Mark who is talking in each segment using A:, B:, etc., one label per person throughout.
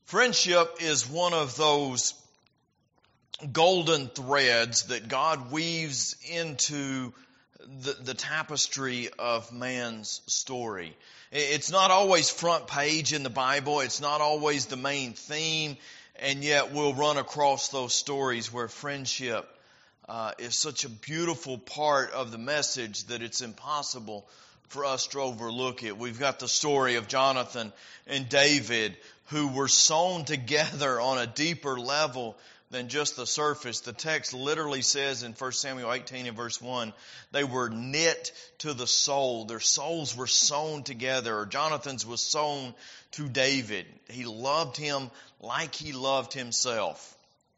A: Friendship is one of those golden threads that God weaves into the tapestry of man's story. It's not always front page in the Bible. It's not always the main theme. And yet we'll run across those stories where friendship is such a beautiful part of the message that it's impossible for us to overlook it. We've got the story of Jonathan and David who were sewn together on a deeper level than just the surface. The text literally says in 1 Samuel 18 and verse 1, they were knit to the soul. Their souls were sewn together. Jonathan's was sewn to David. He loved him like he loved himself.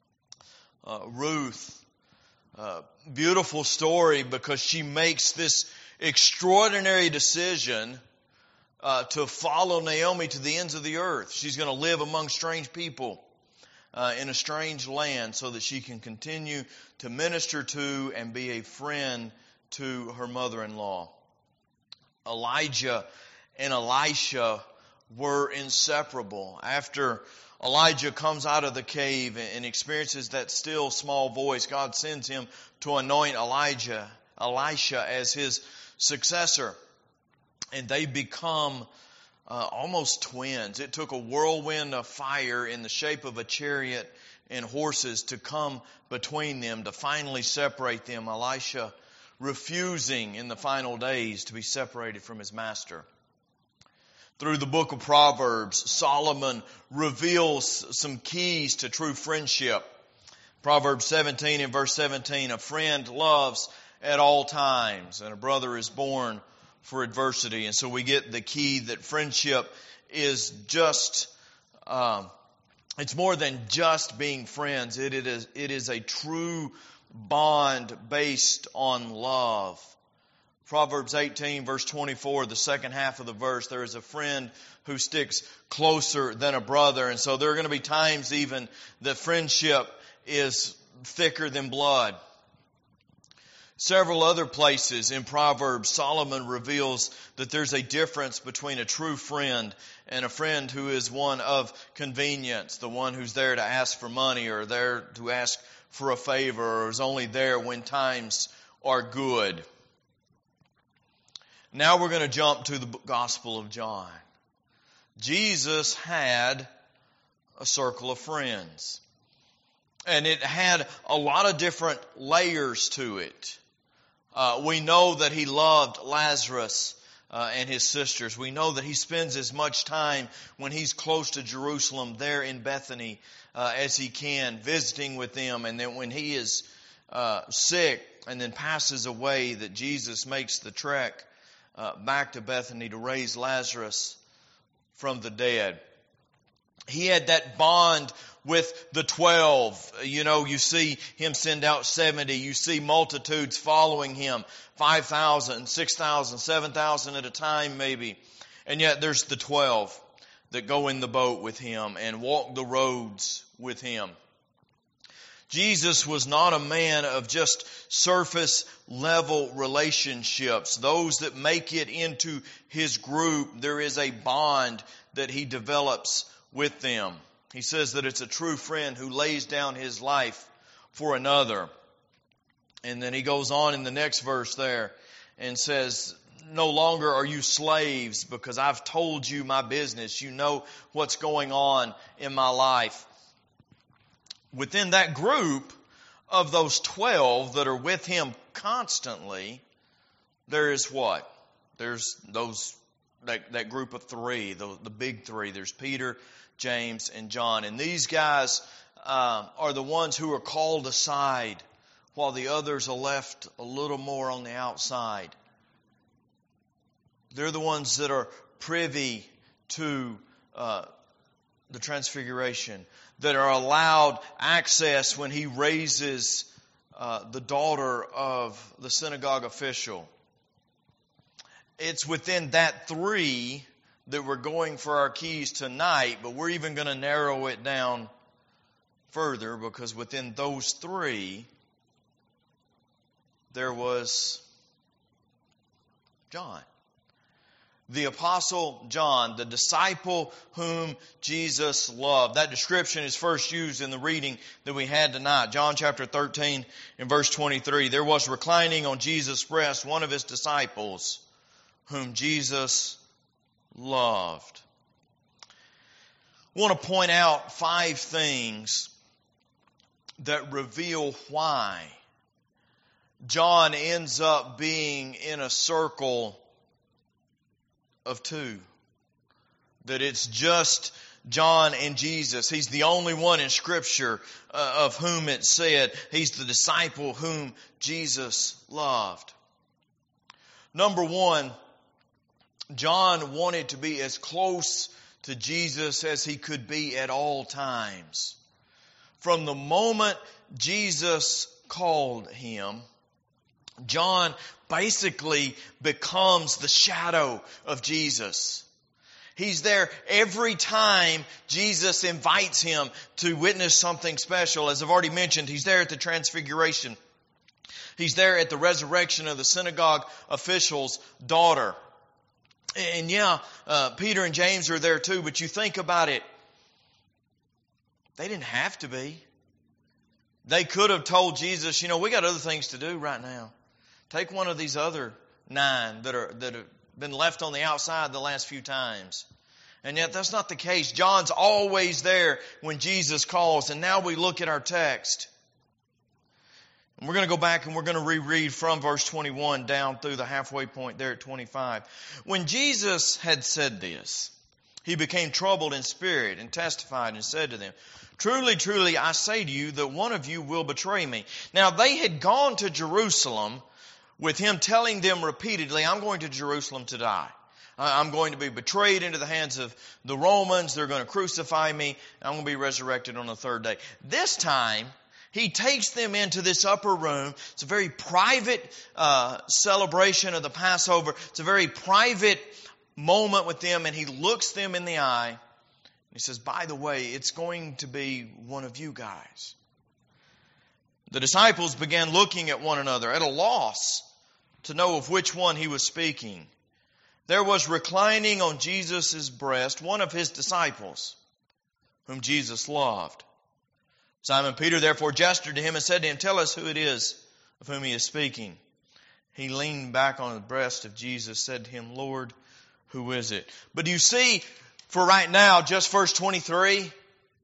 A: Ruth, beautiful story because she makes this extraordinary decision to follow Naomi to the ends of the earth. She's going to live among strange people in a strange land so that she can continue to minister to and be a friend to her mother-in-law. Elijah and Elisha were inseparable. After Elijah comes out of the cave and experiences that still small voice, God sends him to anoint Elisha as his successor. And they become almost twins. It took a whirlwind of fire in the shape of a chariot and horses to come between them, to finally separate them. Elisha refusing in the final days to be separated from his master. Through the book of Proverbs, Solomon reveals some keys to true friendship. Proverbs 17 and verse 17, a friend loves at all times, and a brother is born for adversity. And so we get the key that friendship is just, it's more than just being friends. It is a true bond based on love. Proverbs 18 verse 24, the second half of the verse, there is a friend who sticks closer than a brother. And so there are going to be times even that friendship is thicker than blood. Several other places in Proverbs, Solomon reveals that there's a difference between a true friend and a friend who is one of convenience, the one who's there to ask for money or there to ask for a favor or is only there when times are good. Now we're going to jump to the Gospel of John. Jesus had a circle of friends. And it had a lot of different layers to it. We know that he loved Lazarus and his sisters. We know that he spends as much time when he's close to Jerusalem there in Bethany as he can, visiting with them. And then when he is sick and then passes away, that Jesus makes the trek back to Bethany to raise Lazarus from the dead. He had that bond with the 12. You know, you see him send out 70. You see multitudes following him. 5,000, 6,000, 7,000 at a time maybe. And yet there's the 12 that go in the boat with him and walk the roads with him. Jesus was not a man of just surface level relationships. Those that make it into his group, there is a bond that he develops with them. He says that it's a true friend who lays down his life for another. And then he goes on in the next verse there and says, no longer are you slaves because I've told you my business. You know what's going on in my life. Within that group of those 12 that are with him constantly, there is what? There's that group of three, the big three. There's Peter, James, and John. And these guys are the ones who are called aside while the others are left a little more on the outside. They're the ones that are privy to the transfiguration, that are allowed access when he raises the daughter of the synagogue official. It's within that three that we're going for our keys tonight, but we're even going to narrow it down further because within those three, there was John. the Apostle John, the disciple whom Jesus loved. That description is first used in the reading that we had tonight. John chapter 13 and verse 23. There was reclining on Jesus' breast one of his disciples whom Jesus loved. I want to point out 5 things that reveal why John ends up being in a circle of 2. That it's just John and Jesus. He's the only one in Scripture of whom it said he's the disciple whom Jesus loved. Number 1, John wanted to be as close to Jesus as he could be at all times. From the moment Jesus called him, John basically becomes the shadow of Jesus. He's there every time Jesus invites him to witness something special. As I've already mentioned, he's there at the Transfiguration. He's there at the resurrection of the synagogue official's daughter. And Peter and James are there too, but you think about it, they didn't have to be. They could have told Jesus, we got other things to do right now. Take one of these other 9 that have been left on the outside the last few times. And yet that's not the case. John's always there when Jesus calls. And now we look at our text. And we're going to go back and we're going to reread from verse 21 down through the halfway point there at 25. When Jesus had said this, he became troubled in spirit and testified and said to them, "Truly, truly, I say to you that one of you will betray me." Now they had gone to Jerusalem with him telling them repeatedly, "I'm going to Jerusalem to die. I'm going to be betrayed into the hands of the Romans. They're going to crucify me. And I'm going to be resurrected on the 3rd day." This time, he takes them into this upper room. It's a very private celebration of the Passover. It's a very private moment with them, and he looks them in the eye. He says, "By the way, it's going to be one of you guys." The disciples began looking at one another, at a loss to know of which one he was speaking. There was reclining on Jesus' breast one of his disciples, whom Jesus loved. Simon Peter therefore gestured to him and said to him, "Tell us who it is of whom he is speaking." He leaned back on the breast of Jesus, said to him, "Lord, who is it?" But you see, for right now, just verse 23,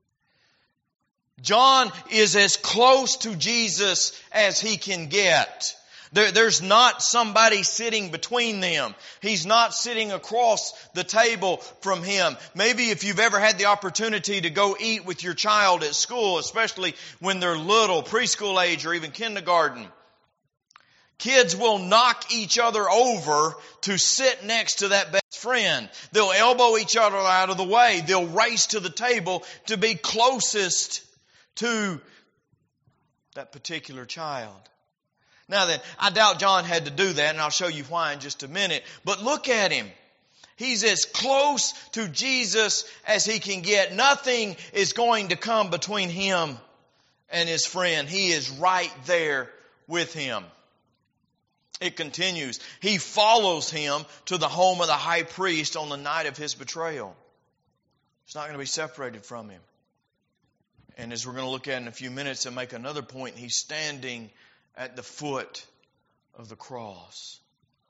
A: John is as close to Jesus as he can get. There's not somebody sitting between them. He's not sitting across the table from him. Maybe if you've ever had the opportunity to go eat with your child at school, especially when they're little, preschool age or even kindergarten, kids will knock each other over to sit next to that best friend. They'll elbow each other out of the way. They'll race to the table to be closest to that particular child. Now then, I doubt John had to do that, and I'll show you why in just a minute. But look at him. He's as close to Jesus as he can get. Nothing is going to come between him and his friend. He is right there with him. It continues. He follows him to the home of the high priest on the night of his betrayal. He's not going to be separated from him. And as we're going to look at in a few minutes and make another point, he's standing at the foot of the cross.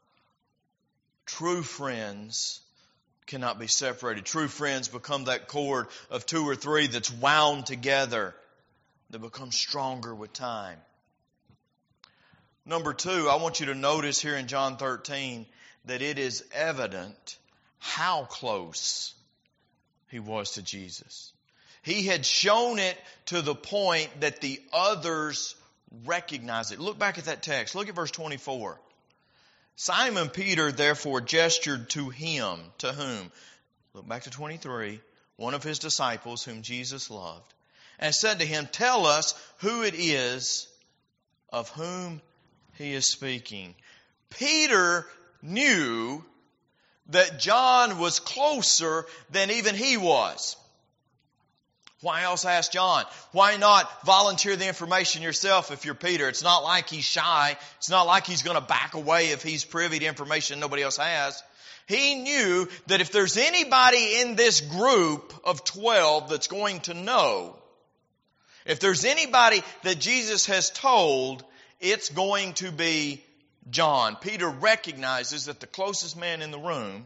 A: True friends cannot be separated. True friends become that cord of 2 or 3 that's wound together, that becomes stronger with time. Number 2, I want you to notice here in John 13 that it is evident how close he was to Jesus. He had shown it to the point that the others recognize it. Look back at that text. Look at verse 24. Simon Peter therefore gestured to him, to whom? Look back to 23. One of his disciples whom Jesus loved, and said to him, "Tell us who it is of whom he is speaking." Peter knew that John was closer than even he was. Why else ask John? Why not volunteer the information yourself if you're Peter? It's not like he's shy. It's not like he's going to back away if he's privy to information nobody else has. He knew that if there's anybody in this group of 12 that's going to know, if there's anybody that Jesus has told, it's going to be John. Peter recognizes that the closest man in the room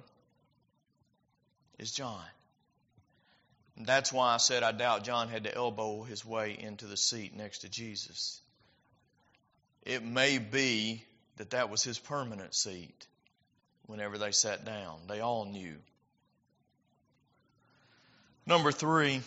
A: is John. And that's why I said I doubt John had to elbow his way into the seat next to Jesus. It may be that that was his permanent seat whenever they sat down. They all knew. Number 3,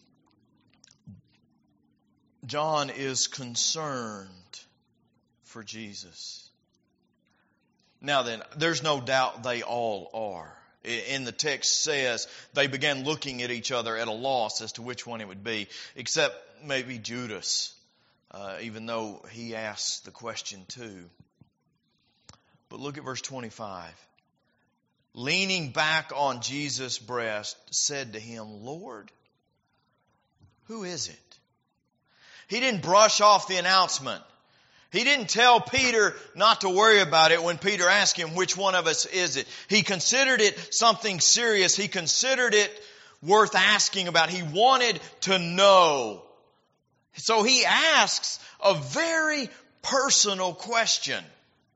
A: John is concerned for Jesus. Now then, there's no doubt they all are. In the text says they began looking at each other at a loss as to which one it would be, except maybe Judas, even though he asked the question too. But look at verse 25. Leaning back on Jesus' breast, said to him, Lord, who is it? He didn't brush off the announcement. He didn't tell Peter not to worry about it when Peter asked him, which one of us is it? He considered it something serious. He considered it worth asking about. He wanted to know. So he asks a very personal question.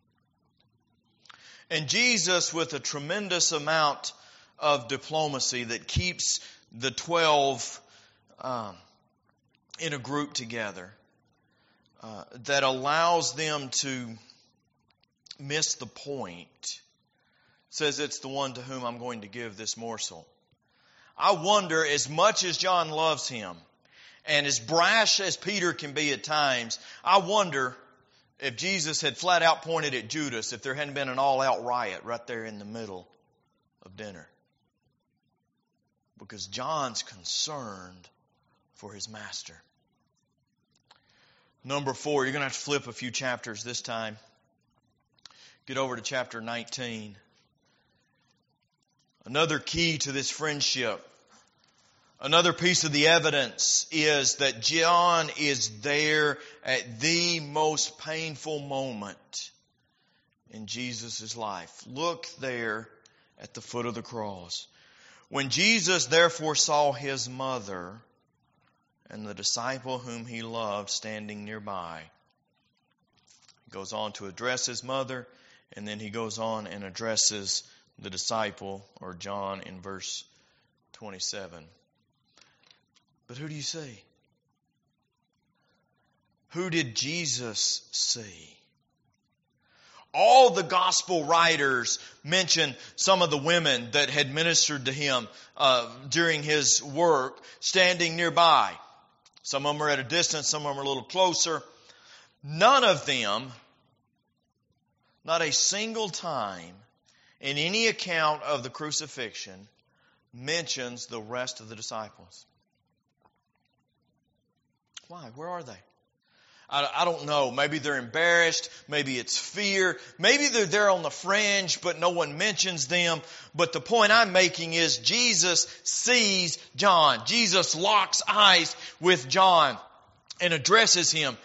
A: And Jesus, with a tremendous amount of diplomacy that keeps the 12 in a group together, that allows them to miss the point, says it's the one to whom I'm going to give this morsel. I wonder, as much as John loves him, and as brash as Peter can be at times, I wonder if Jesus had flat out pointed at Judas, if there hadn't been an all-out riot right there in the middle of dinner. Because John's concerned for his master. Number 4, you're going to have to flip a few chapters this time. Get over to chapter 19. Another key to this friendship, another piece of the evidence is that John is there at the most painful moment in Jesus' life. Look there at the foot of the cross. When Jesus therefore saw his mother and the disciple whom he loved standing nearby, he goes on to address his mother, and then he goes on and addresses the disciple, or John, in verse 27. But who do you see? Who did Jesus see? All the gospel writers mention some of the women that had ministered to him during his work standing nearby. Some of them are at a distance, some of them are a little closer. None of them, not a single time in any account of the crucifixion, mentions the rest of the disciples. Why? Where are they? I don't know. Maybe they're embarrassed. Maybe it's fear. Maybe they're there on the fringe, but no one mentions them. But the point I'm making is Jesus sees John. Jesus locks eyes with John and addresses him,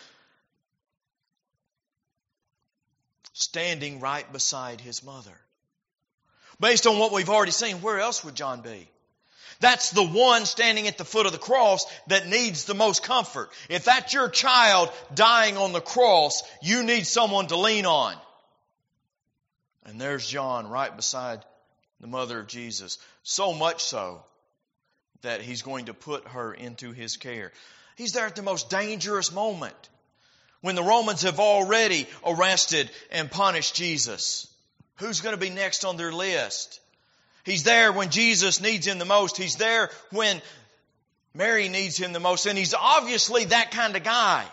A: standing right beside his mother. Based on what we've already seen, where else would John be? That's the one standing at the foot of the cross that needs the most comfort. If that's your child dying on the cross, you need someone to lean on. And there's John right beside the mother of Jesus. So much so that he's going to put her into his care. He's there at the most dangerous moment, when the Romans have already arrested and punished Jesus. Who's going to be next on their list? He's there when Jesus needs him the most. He's there when Mary needs him the most. And he's obviously that kind of guy.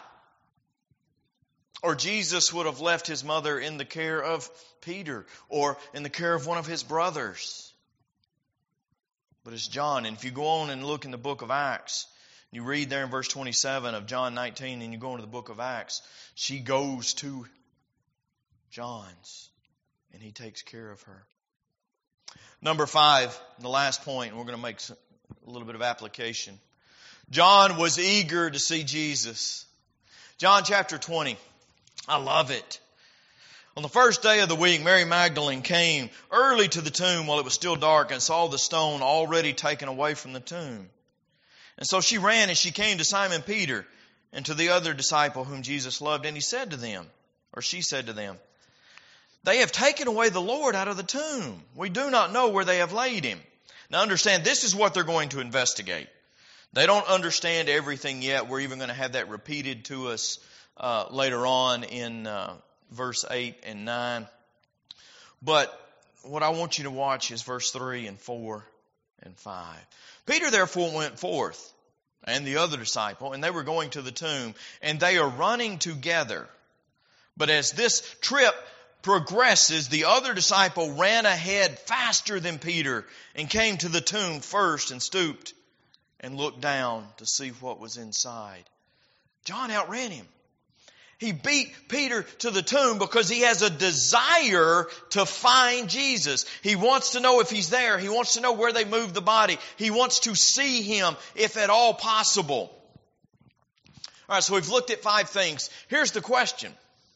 A: Or Jesus would have left his mother in the care of Peter or in the care of one of his brothers. But it's John. And if you go on and look in the book of Acts, you read there in verse 27 of John 19 and you go into the book of Acts, she goes to John's and he takes care of her. Number 5, the last point, and we're going to make a little bit of application. John was eager to see Jesus. John chapter 20. I love it. On the first day of the week, Mary Magdalene came early to the tomb while it was still dark and saw the stone already taken away from the tomb. And so she ran and she came to Simon Peter and to the other disciple whom Jesus loved. And he said to them, or she said to them, "They have taken away the Lord out of the tomb. We do not know where they have laid him." Now understand, this is what they're going to investigate. They don't understand everything yet. We're even going to have that repeated to us later on in verse 8 and 9. But what I want you to watch is verse 3 and 4 and 5. Peter therefore went forth, and the other disciple, and they were going to the tomb, and they are running together. But as this trip progresses, the other disciple ran ahead faster than Peter and came to the tomb first and stooped and looked down to see what was inside. John outran him. He beat Peter to the tomb because he has a desire to find Jesus. He wants to know if he's there. He wants to know where they moved the body. He wants to see him if at all possible. All right, so we've looked at 5 things. Here's the question.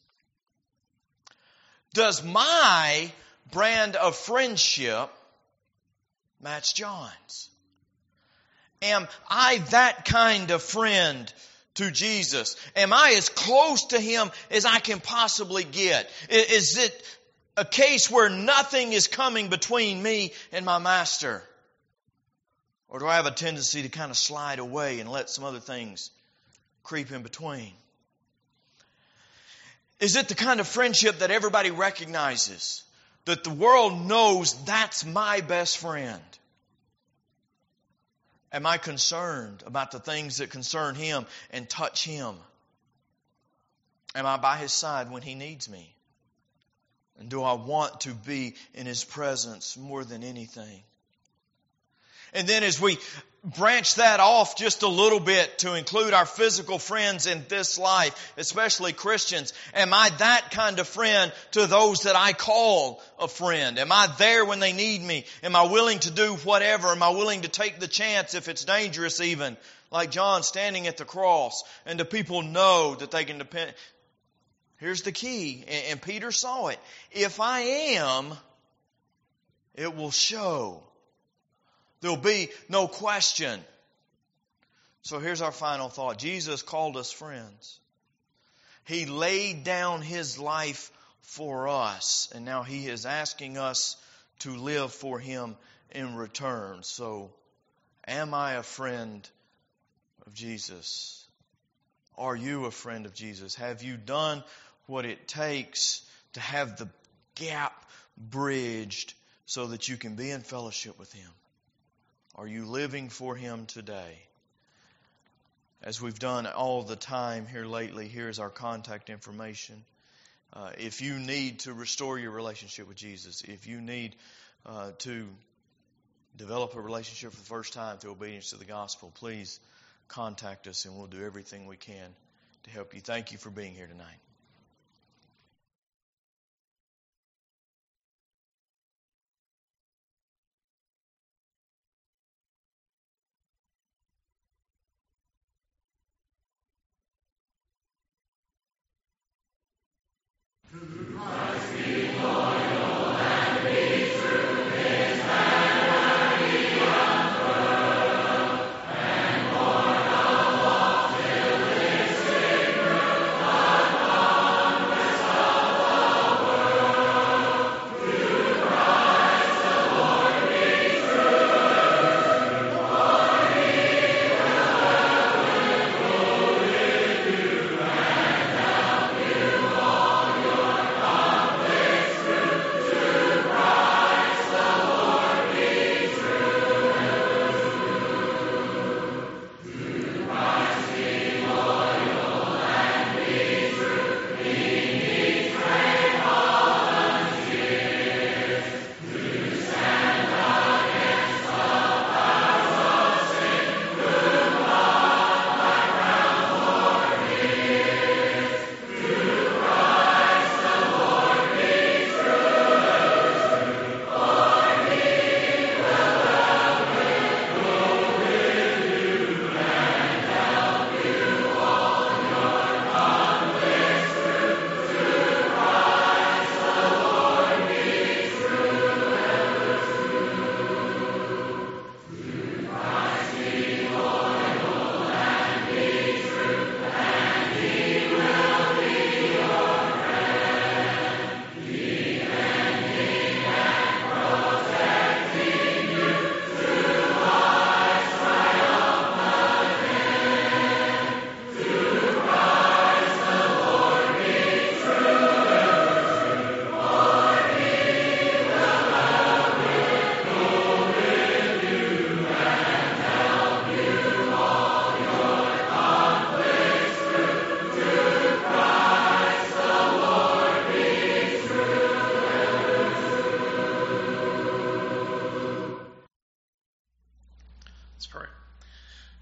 A: Does my brand of friendship match John's? Am I that kind of friend to Jesus? Am I as close to Him as I can possibly get? Is it a case where nothing is coming between me and my Master? Or do I have a tendency to kind of slide away and let some other things creep in between? Is it the kind of friendship that everybody recognizes? That the world knows that's my best friend? Am I concerned about the things that concern Him and touch Him? Am I by His side when He needs me? And do I want to be in His presence more than anything? And then as we branch that off just a little bit to include our physical friends in this life, especially Christians, am I that kind of friend to those that I call a friend? Am I there when they need me? Am I willing to do whatever? Am I willing to take the chance if it's dangerous even? Like John standing at the cross, and do people know that they can depend? Here's the key, and Peter saw it. If I am, it will show. There'll be no question. So here's our final thought. Jesus called us friends. He laid down His life for us. And now He is asking us to live for Him in return. So, am I a friend of Jesus? Are you a friend of Jesus? Have you done what it takes to have the gap bridged so that you can be in fellowship with Him? Are you living for Him today? As we've done all the time here lately, here's our contact information. If you need to restore your relationship with Jesus, if you need to develop a relationship for the first time through obedience to the gospel, please contact us and we'll do everything we can to help you. Thank you for being here tonight.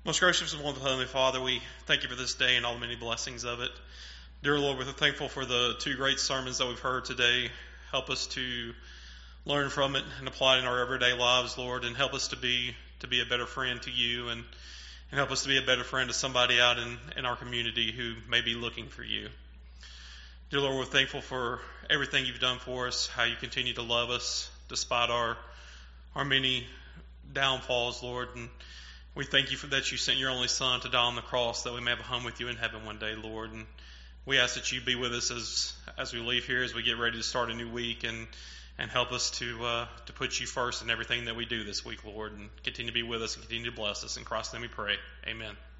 B: Most gracious and wonderful Heavenly Father, we thank you for this day and all the many blessings of it. Dear Lord, we're thankful for the two great sermons that we've heard today. Help us to learn from it and apply it in our everyday lives, Lord, and help us to be a better friend to you and help us to be a better friend to somebody out in our community who may be looking for you. Dear Lord, we're thankful for everything you've done for us, how you continue to love us despite our many downfalls, Lord, and we thank you for that you sent your only Son to die on the cross that we may have a home with you in heaven one day, Lord. And we ask that you be with us as we leave here, as we get ready to start a new week, and help us to put you first in everything that we do this week, Lord, and continue to be with us and continue to bless us. In Christ's name we pray. Amen.